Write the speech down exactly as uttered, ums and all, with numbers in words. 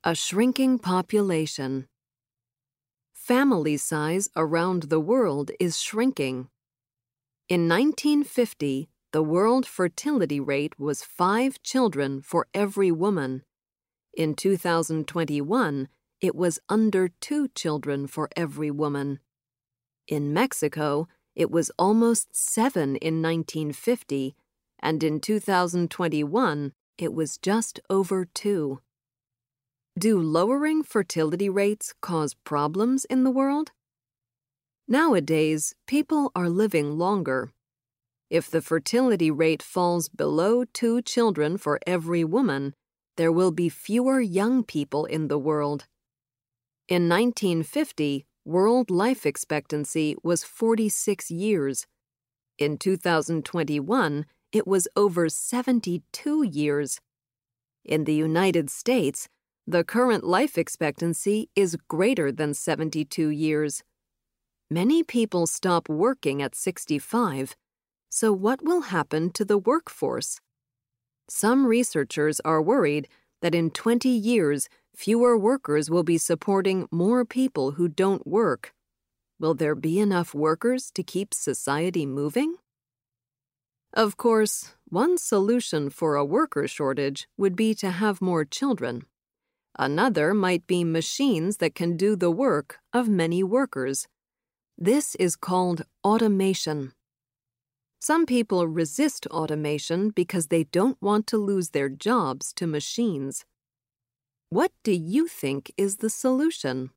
A shrinking population. Family size around the world is shrinking. In nineteen fifty, the world fertility rate was five children for every woman. In two thousand twenty-one, it was under two children for every woman. In Mexico, it was almost seven in nineteen fifty, and in two thousand twenty-one, it was just over two. Do lowering fertility rates cause problems in the world? Nowadays, people are living longer. If the fertility rate falls below two children for every woman, there will be fewer young people in the world. In nineteen fifty, world life expectancy was forty-six years. In two thousand twenty-one, it was over seventy-two years. In the United States, the current life expectancy is greater than seventy-two years. Many people stop working at sixty-five, so what will happen to the workforce? Some researchers are worried that in twenty years, fewer workers will be supporting more people who don't work. Will there be enough workers to keep society moving? Of course, one solution for a worker shortage would be to have more children. Another might be machines that can do the work of many workers. This is called automation. Some people resist automation because they don't want to lose their jobs to machines. What do you think is the solution?